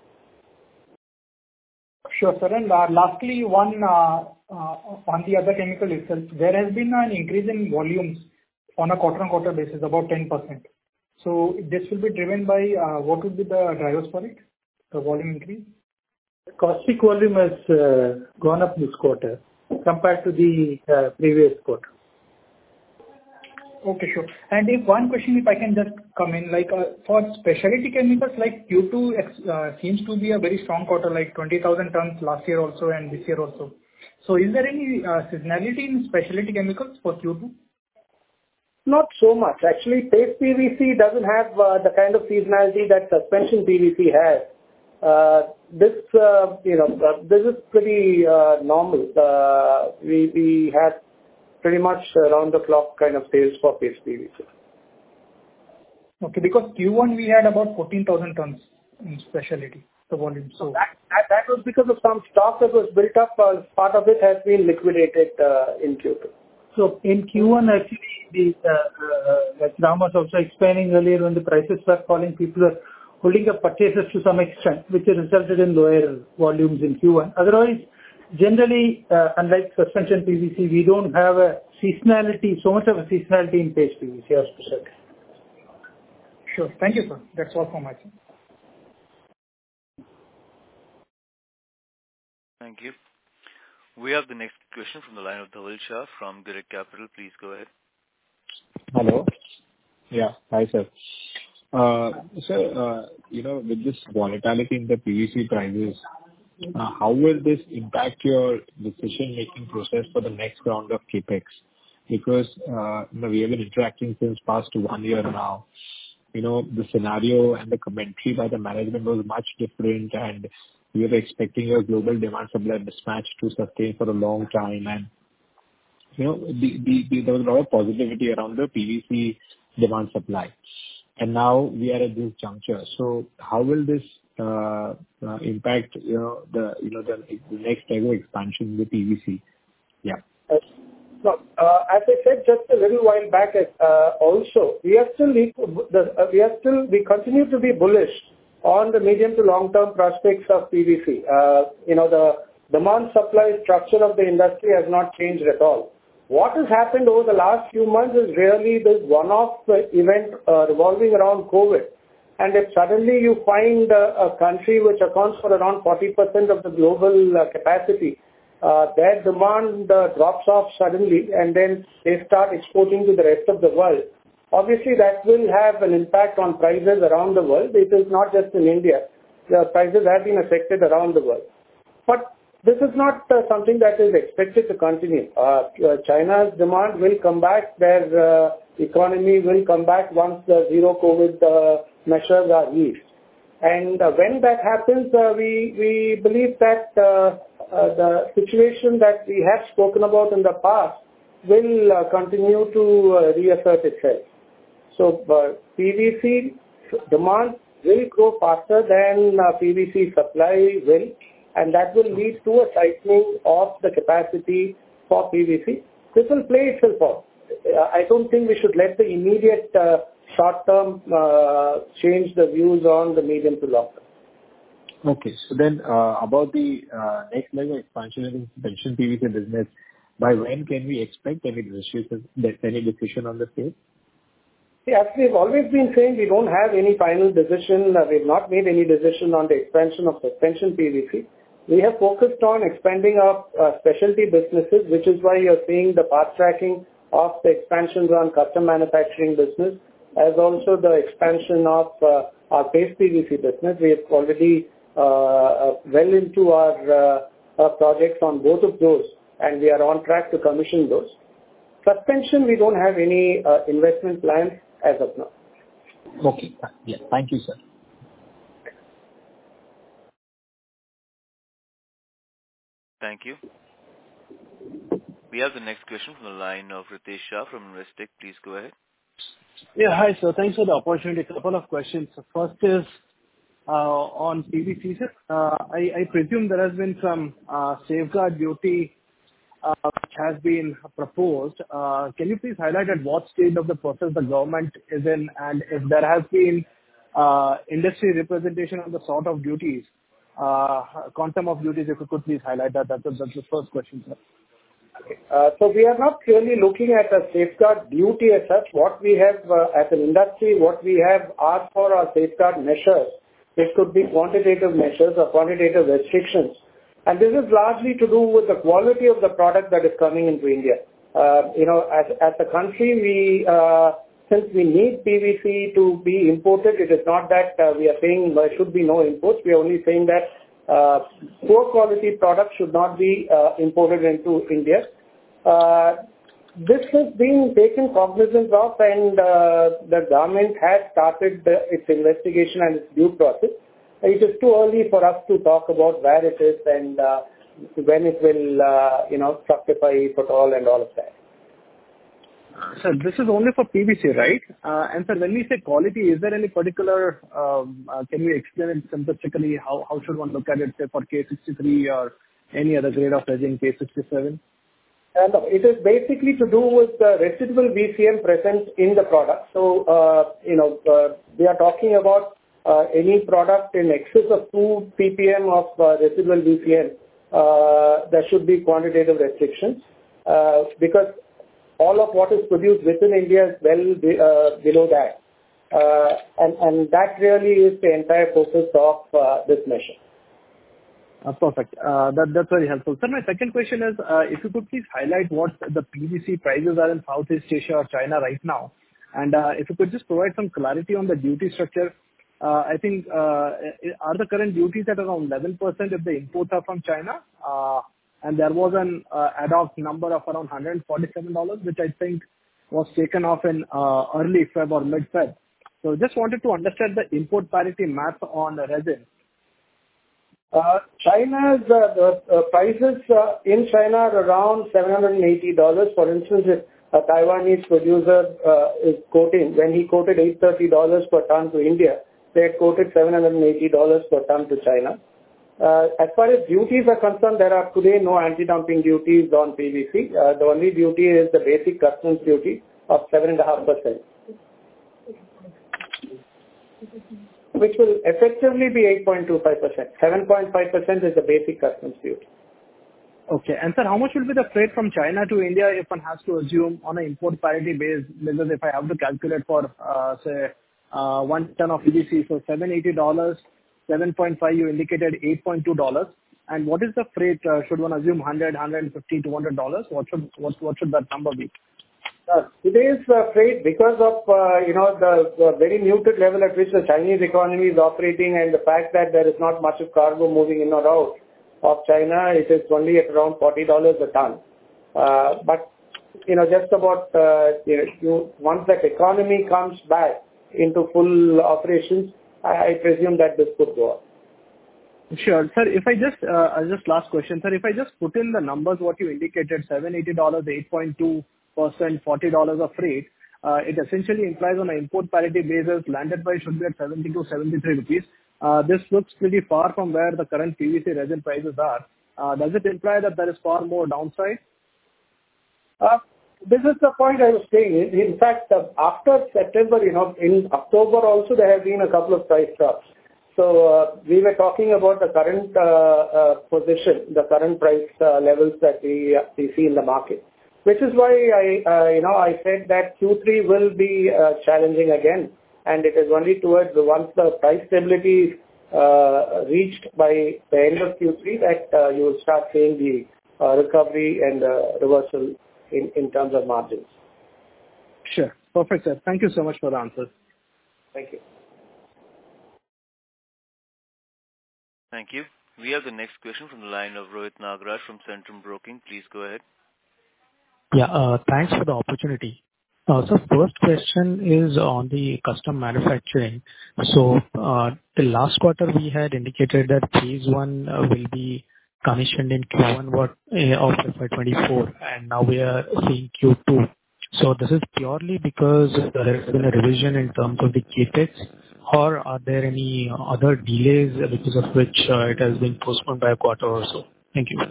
Sure, sir. And lastly, one on the other chemical itself, there has been an increase in volumes on a quarter-on-quarter basis, about 10%. So this will be driven by what would be the drivers for it, the volume increase? The caustic volume has gone up this quarter compared to the previous quarter. Okay, sure. And if one question, if I can just come in, like for specialty chemicals, like Q2 seems to be a very strong quarter, like 20,000 tons last year also and this year also. So is there any seasonality in specialty chemicals for Q2? Not so much. Actually, paste PVC doesn't have the kind of seasonality that suspension PVC has. This is pretty normal. We have pretty much around the clock kind of sales for paste PVC. Okay, because Q1 we had about 14,000 tons in specialty, the volume. So that was because of some stock that was built up. Part of it has been liquidated in Q2. So in Q1, actually, like Ram was also explaining earlier, when the prices were falling, people were holding up purchases to some extent, which resulted in lower volumes in Q1. Otherwise, generally, unlike suspension PVC, we don't have so much of a seasonality in paste PVC or specialty. Sure. Thank you, sir. That's all from my side. Thank you. We have the next question from the line of Dhaval Shah from Direct Capital. Please go ahead. Hello. Yeah. Hi, sir. Sir, with this volatility in the PVC prices, how will this impact your decision-making process for the next round of CapEx? Because we have been interacting since past 1 year now. The scenario and the commentary by the management was much different, and we were expecting a global demand-supply mismatch to sustain for a long time. And there was a lot of positivity around the PVC demand supply. and now we are at this juncture. So how will this impact, the next leg of expansion in the PVC? Yeah. No, as I said just a little while back, also we continue to be bullish on the medium to long term prospects of PVC. The demand supply structure of the industry has not changed at all. What has happened over the last few months is really this one-off event revolving around COVID. And if suddenly you find a country which accounts for around 40% of the global capacity, their demand drops off suddenly and then they start exporting to the rest of the world. Obviously, that will have an impact on prices around the world. It is not just in India. The prices have been affected around the world. But this is not something that is expected to continue. China's demand will come back. Their economy will come back once the zero COVID measures are eased. And when that happens, we believe that the situation that we have spoken about in the past will continue to reassert itself. So PVC demand will grow faster than PVC supply will, and that will lead to a tightening of the capacity for PVC. This will play itself out. I don't think we should let the immediate short-term change the views on the medium to long term. Okay. So then about the next leg of expansion in suspension PVC business, by when can we expect any decision on the same? As we've always been saying, we don't have any final decision. We've not made any decision on the expansion of suspension PVC. We have focused on expanding our specialty businesses, which is why you're seeing the fast tracking of the expansions on custom manufacturing business, as also the expansion of our paste PVC business. We have already well into our projects on both of those, and we are on track to commission those. Suspension, we don't have any investment plans as of now. Okay. Yeah. Thank you, sir. Thank you. We have the next question from the line of Ritesh Shah from Investec. Please go ahead. Yeah, hi, sir. Thanks for the opportunity. A couple of questions. First is on PVC, sir. I presume there has been some safeguard duty which has been proposed. Can you please highlight at what stage of the process the government is in, and if there has been industry representation on the sort of duties, quantum of duties, if you could please highlight that. That's the first question, sir. So we are not really looking at a safeguard duty as such. What we have as an industry, what we have asked for are safeguard measures. This could be quantitative measures or quantitative restrictions. And this is largely to do with the quality of the product that is coming into India. As a country, since we need PVC to be imported, it is not that we are saying there should be no imports. We are only saying that poor quality products should not be imported into India. This has been taken cognizance of, and the government has started its investigation and its due process. It is too early for us to talk about where it is and when it will, fructify if at all and all of that. Sir, this is only for PVC, right? And sir, when we say quality, is there any particular, can you explain it simplistically, how should one look at it, say, for K63 or any other grade of resin, K67? No, it is basically to do with the residual VCM present in the product. So, we are talking about any product in excess of 2 ppm of residual VCM. There should be quantitative restrictions because all of what is produced within India is well below that. And that really is the entire focus of this measure. Perfect. That's very helpful. Sir, my second question is, if you could please highlight what the PVC prices are in Southeast Asia or China right now. And if you could just provide some clarity on the duty structure. I think, are the current duties at around 11% if the imports are from China? And there was an ad hoc number of around $147, which I think was taken off in early Feb or mid-Feb. So just wanted to understand the import parity math on resin. China's prices in China are around $780. For instance, a Taiwanese producer is quoting, when he quoted $830 per ton to India, they had quoted $780 per ton to China. As far as duties are concerned, there are today no anti-dumping duties on PVC. The only duty is the basic customs duty of 7.5%, which will effectively be 8.25%. 7.5% is the basic customs duty. Okay. And sir, how much will be the freight from China to India if one has to assume on an import parity base? Because if I have to calculate for, say, 1 ton of PVC, so $780, 7.5, you indicated $8.2. And what is the freight? Should one assume $100, $150, $200? What should that number be? Today's freight, because of the very muted level at which the Chinese economy is operating and the fact that there is not much of cargo moving in or out of China, it is only at around $40 a ton. But just about once that economy comes back into full operations, I presume that this could go up. Sure. Sir, if I just last question, sir, if I just put in the numbers, what you indicated, $780, 8.2%, $40 of freight, it essentially implies on an import parity basis, landed price should be at 72, 73 rupees. This looks pretty far from where the current PVC resin prices are. Does it imply that there is far more downside? This is the point I was saying. In fact, after September, in October also there have been a couple of price drops. So we were talking about the current position, the current price levels that we see in the market, which is why I said that Q3 will be challenging again, and it is only towards once the price stability reached by the end of Q3 that you will start seeing the recovery and reversal in terms of margins. Sure. Perfect, sir. Thank you so much for the answers. Thank you. Thank you. We have the next question from the line of Rohit Nagraj from Centrum Broking. Please go ahead. Yeah, thanks for the opportunity. So first question is on the custom manufacturing. So the last quarter we had indicated that phase 1 will be commissioned in Q1 of FY24, and now we are seeing Q2. So this is purely because there has been a revision in terms of the capex, or are there any other delays because of which it has been postponed by a quarter or so? Thank you.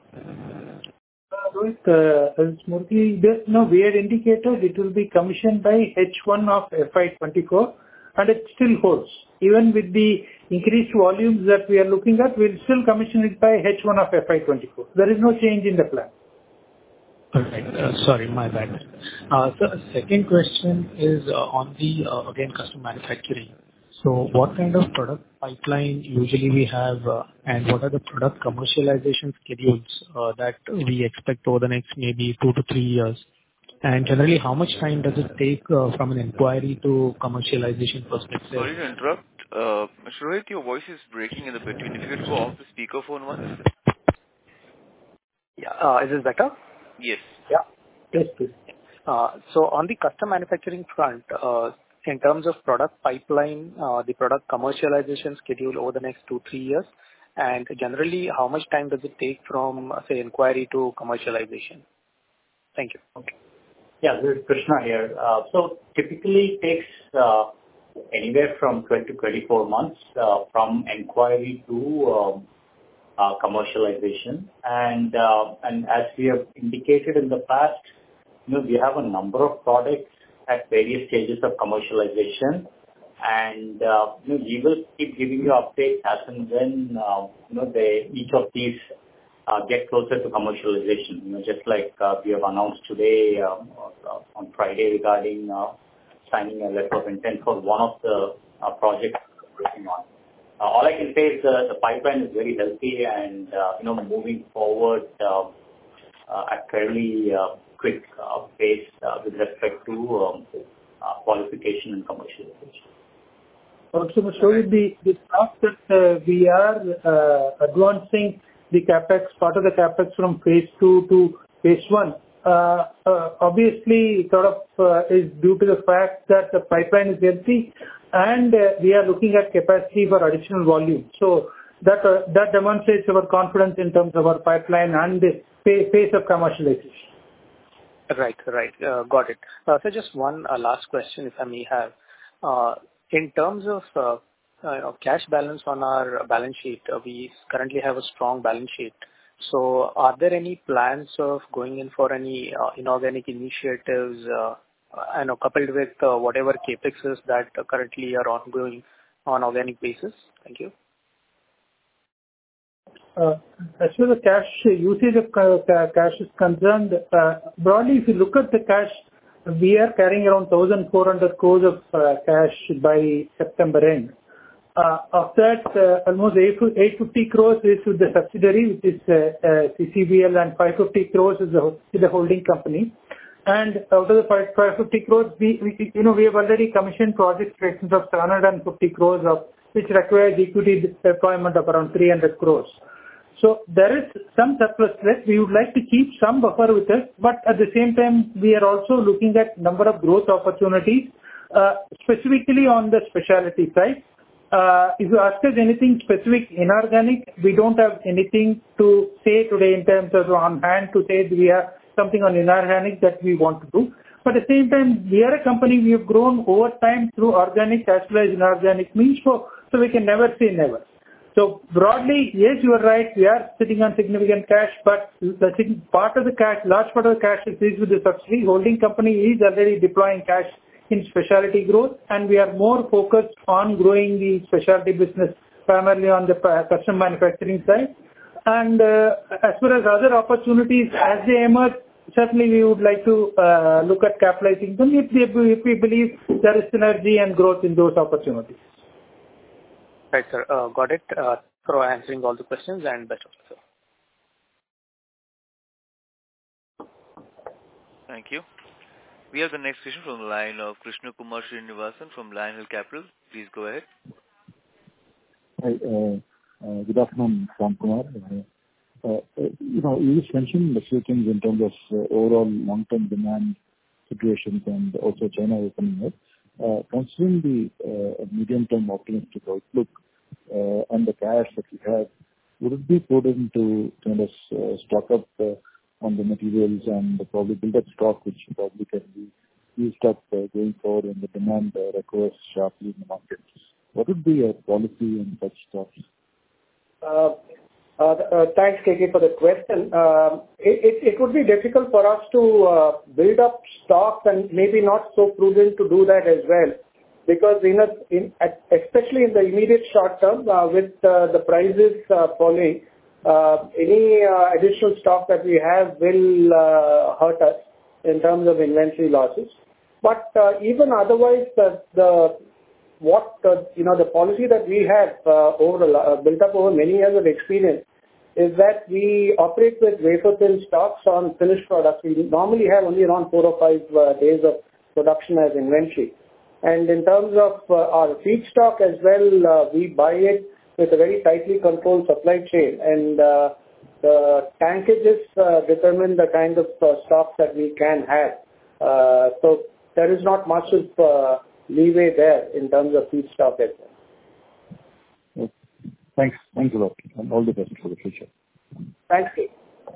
No, we had indicated it will be commissioned by H1 of FY24, and it still holds. Even with the increased volumes that we are looking at, we'll still commission it by H1 of FY24. There is no change in the plan. Perfect. Sorry, my bad. So second question is on the, again, custom manufacturing. So what kind of product pipeline usually we have, and what are the product commercialization schedules that we expect over the next maybe 2 to 3 years? And generally, how much time does it take from an inquiry to commercialization perspective? Sorry to interrupt. Mr. Rohit, your voice is breaking in the between. If you could go off the speakerphone once. Yeah. Is this better? Yes. Yeah. Yes, please. So on the custom manufacturing front, in terms of product pipeline, the product commercialization schedule over the next 2-3 years, and generally, how much time does it take from, say, inquiry to commercialization? Thank you. Okay. Yeah, this is Krishna here. So typically it takes anywhere from 12 to 24 months from inquiry to commercialization. And as we have indicated in the past, we have a number of products at various stages of commercialization, and we will keep giving you updates as and when each of these get closer to commercialization. Just like we have announced today on Friday regarding signing a letter of intent for one of the projects we're working on. All I can say is the pipeline is very healthy and moving forward at fairly quick pace with respect to qualification and commercialization. Also, Mr. the fact that we are advancing the capex, part of the capex from phase 2 to phase 1, obviously sort of is due to the fact that the pipeline is healthy and we are looking at capacity for additional volume. So that demonstrates our confidence in terms of our pipeline and the pace of commercialization. Right. Got it. So just one last question, if I may have. In terms of cash balance on our balance sheet, we currently have a strong balance sheet. So are there any plans of going in for any inorganic initiatives, coupled with whatever CapExes that currently are ongoing on organic basis? Thank you. As far as the cash usage of cash is concerned, broadly, if you look at the cash, we are carrying around 1,400 crores of cash by September end. Of that, almost 850 crores is with the subsidiary, which is CCVL, and 550 crores is the holding company. And out of the 550 crores, we have already commissioned projects to extent of 750 crores, which requires equity deployment of around 300 crores. So there is some surplus left. We would like to keep some buffer with us, but at the same time, we are also looking at number of growth opportunities, specifically on the specialty side. If you ask us anything specific inorganic, we don't have anything to say today in terms of on hand to say we have something on inorganic that we want to do. But at the same time, we are a company, we have grown over time through organic as well as inorganic means, so we can never say never. So broadly, yes, you are right, we are sitting on significant cash, but large part of the cash is with the subsidiary. Holding company is already deploying cash in specialty growth, and we are more focused on growing the specialty business primarily on the custom manufacturing side. And as far as other opportunities as they emerge, certainly we would like to look at capitalizing them if we believe there is synergy and growth in those opportunities. Right, sir. Got it. For answering all the questions, and best of luck, sir. Thank you. We have the next question from the line of Krishna Kumar Srinivasan from Lionel Capital. Please go ahead. Hi, good afternoon, Ram Kumar. You just mentioned a few things in terms of overall long-term demand situations and also China opening up. Considering the medium-term optimistic outlook and the cash that you have, would it be prudent to kind of stock up on the materials and probably build up stock which probably can be used up going forward when the demand recovers sharply in the market? What would be your policy in such stocks? Thanks, KK, for the question. It would be difficult for us to build up stocks and maybe not so prudent to do that as well, because especially in the immediate short term, with the prices falling, any additional stock that we have will hurt us in terms of inventory losses. But even otherwise, the policy that we have built up over many years of experience is that we operate with wafer thin stocks on finished products. We normally have only around 4 or 5 days of production as inventory. And in terms of our feedstock as well, we buy it with a very tightly controlled supply chain, and the tankages determine the kind of stocks that we can have. So there is not much of leeway there in terms of feedstock as well. Thanks a lot, and all the best for the future. Thanks, Kate.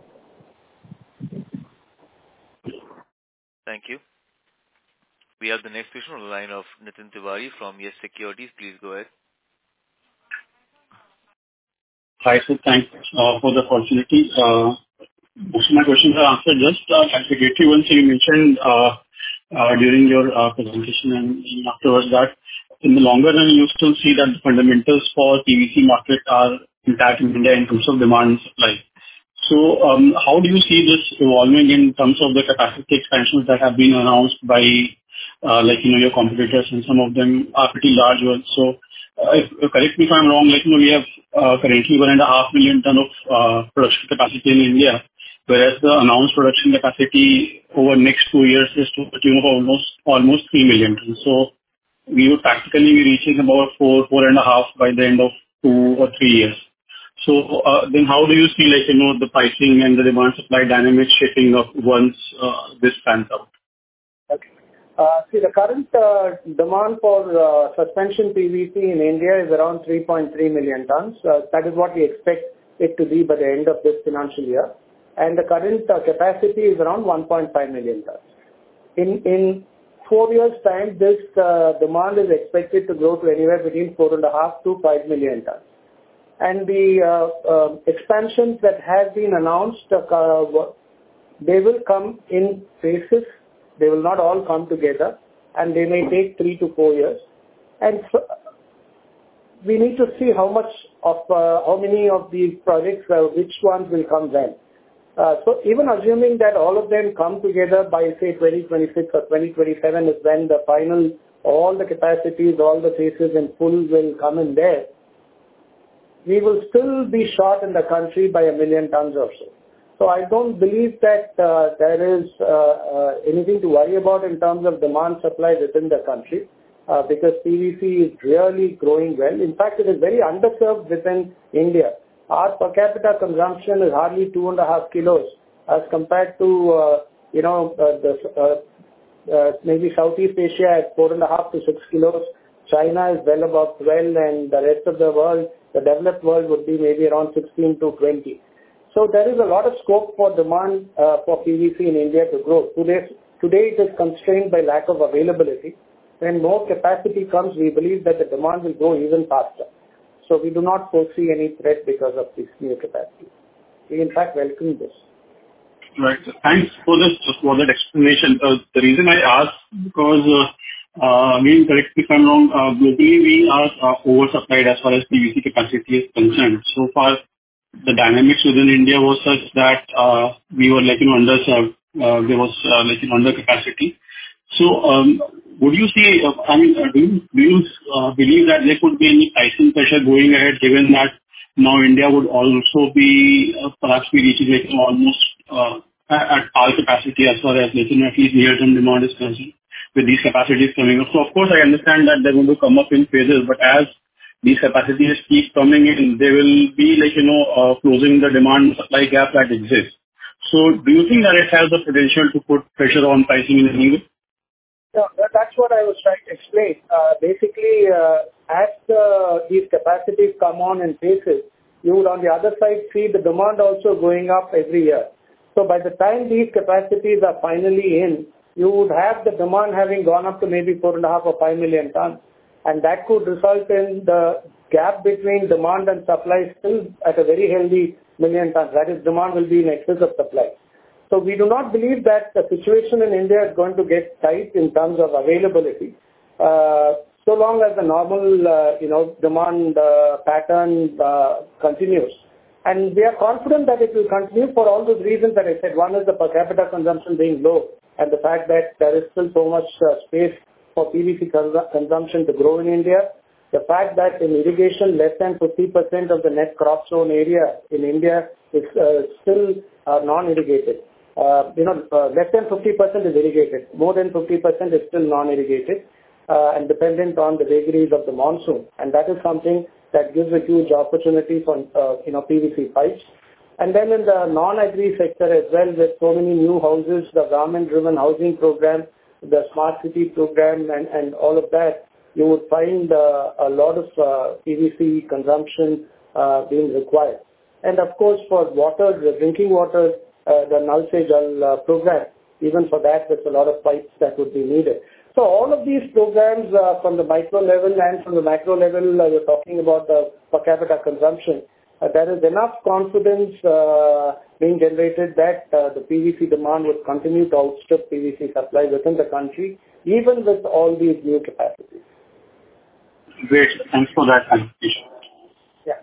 Thank you. We have the next question on the line of Nitin Tiwari from Yes Securities. Please go ahead. Hi, sir. Thanks for the opportunity. Most of my questions are answered. Just clarificatory ones you mentioned during your presentation and afterwards that in the longer run you still see that the fundamentals for PVC market are intact in India in terms of demand and supply. So how do you see this evolving in terms of the capacity expansions that have been announced by your competitors, and some of them are pretty large ones. So correct me if I'm wrong, we have currently 1.5 million ton of production capacity in India, whereas the announced production capacity over next 2 years is to the tune of almost 3 million tons. So we would practically be reaching about 4.5 by the end of 2 or 3 years. So then how do you see the pricing and the demand supply dynamics shaping up once this pans out? Okay. See, the current demand for suspension PVC in India is around 3.3 million tons. That is what we expect it to be by the end of this financial year. and the current capacity is around 1.5 million tons. In 4 years' time, this demand is expected to grow to anywhere between 4.5 to 5 million tons. And the expansions that have been announced, they will come in phases. They will not all come together, and they may take 3 to 4 years. And so we need to see how many of these projects, which ones will come when. So even assuming that all of them come together by say 2026 or 2027 is when the final, all the capacities, all the phases in full will come in there, we will still be short in the country by 1 million tons or so. So I don't believe that there is anything to worry about in terms of demand supply within the country because PVC is really growing well. In fact, it is very underserved within India. Our per capita consumption is hardly 2.5 kilos as compared to, maybe Southeast Asia at 4.5 to 6 kilos. China is well above 12 and the rest of the world, the developed world would be maybe around 16 to 20. So there is a lot of scope for demand for PVC in India to grow. Today it is constrained by lack of availability. When more capacity comes, we believe that the demand will grow even faster. So we do not foresee any threat because of this new capacity. We in fact welcome this. Right. Thanks for that explanation. The reason I asked because, again, correct me if I'm wrong, globally we are oversupplied as far as PVC capacity is concerned. So far, the dynamics within India was such that we were underserved. There was under capacity. So would you say, do you believe that there could be any pricing pressure going ahead, given that now India would also be perhaps be reaching almost at our capacity as far as at least near-term demand is concerned, with these capacities coming up? So of course I understand that they're going to come up in phases, but as these capacities keep coming in, they will be closing the demand supply gap that exists. So do you think that it has the potential to put pressure on pricing in any way? Yeah, that's what I was trying to explain. Basically, as these capacities come on in phases, you would on the other side see the demand also going up every year. So by the time these capacities are finally in, you would have the demand having gone up to maybe 4.5 or 5 million tons. And that could result in the gap between demand and supply still at a very healthy million tons. That is, demand will be in excess of supply. So we do not believe that the situation in India is going to get tight in terms of availability, so long as the normal, demand pattern continues. And we are confident that it will continue for all those reasons that I said. One is the per capita consumption being low, and the fact that there is still so much space for PVC consumption to grow in India. The fact that in irrigation, less than 50% of the net crop sown area in India is still non-irrigated. Less than 50% is irrigated. More than 50% is still non-irrigated and dependent on the vagaries of the monsoon. And that is something that gives a huge opportunity for, PVC pipes. And then in the non-agri sector as well, with so many new houses, the government-driven housing program, the smart city program and all of that, you would find a lot of PVC consumption being required. And of course, for water, the drinking water, the Nal Se Jal program, even for that, there's a lot of pipes that would be needed. So all of these programs from the micro level and from the macro level, you're talking about the per capita consumption. There is enough confidence being generated that the PVC demand would continue to outstrip PVC supply within the country, even with all these new capacities. Great. Thanks for that clarification. Yeah.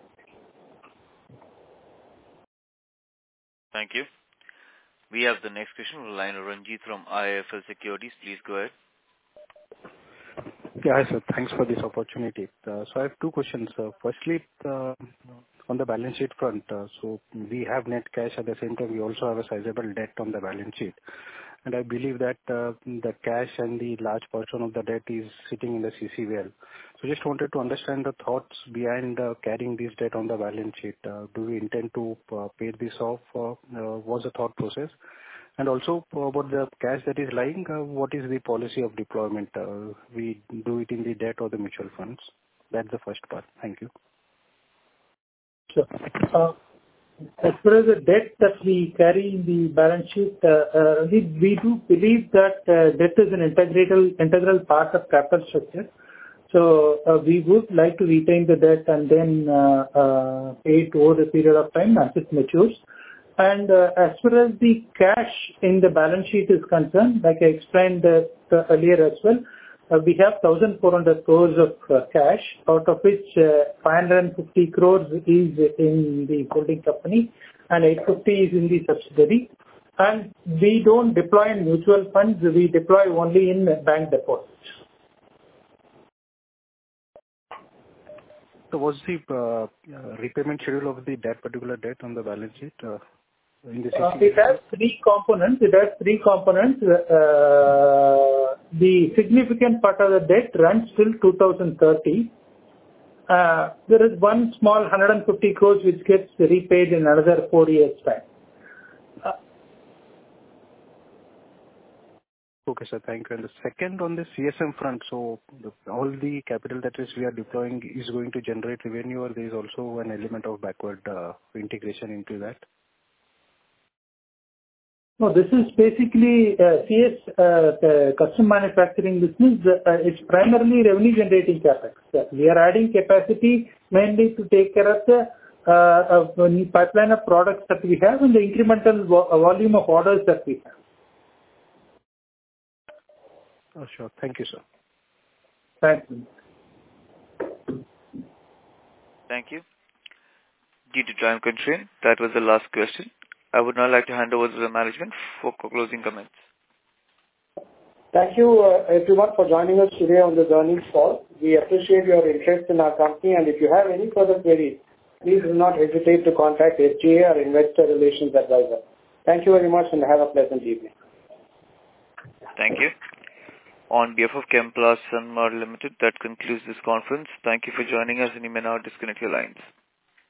Thank you. We have the next question on the line of Ranjit from IIFL Securities. Please go ahead. Yeah, hi sir. Thanks for this opportunity. So I have two questions. Firstly, on the balance sheet front, so we have net cash. At the same time, we also have a sizable debt on the balance sheet. And I believe that the cash and the large portion of the debt is sitting in the CCVL. So just wanted to understand the thoughts behind carrying this debt on the balance sheet. Do we intend to pay this off? Was the thought process? And also about the cash that is lying, what is the policy of deployment? We do it in the debt or the mutual funds? That's the first part. Thank you. Sure. As far as the debt that we carry in the balance sheet, we do believe that debt is an integral part of capital structure. So we would like to retain the debt and then pay it over a period of time as it matures. And as far as the cash in the balance sheet is concerned, like I explained earlier as well, we have 1,400 crores of cash, out of which 550 crores is in the holding company and 850 is in the subsidiary. And we don't deploy in mutual funds, we deploy only in bank deposits. So what's the repayment schedule of the particular debt on the balance sheet? It has three components. The significant part of the debt runs till 2030. There is one small 150 crores which gets repaid in another 4 years' time. Okay, sir. Thank you. And the second on the CSM front, so all the capital that is we are deploying is going to generate revenue, or there is also an element of backward integration into that? No, this is basically CS custom manufacturing business. It's primarily revenue generating capex. We are adding capacity mainly to take care of the pipeline of products that we have and the incremental volume of orders that we have. Oh, sure. Thank you, sir. Thank you. Thank you. Due to time constraint, that was the last question. I would now like to hand over to the management for closing comments. Thank you everyone for joining us today on this earnings call. We appreciate your interest in our company, and if you have any further queries, please do not hesitate to contact SGA, our Investor Relations Advisor. Thank you very much and have a pleasant evening. Thank you. On behalf of Chemplast Sanmar Limited, that concludes this conference. Thank you for joining us, and you may now disconnect your lines.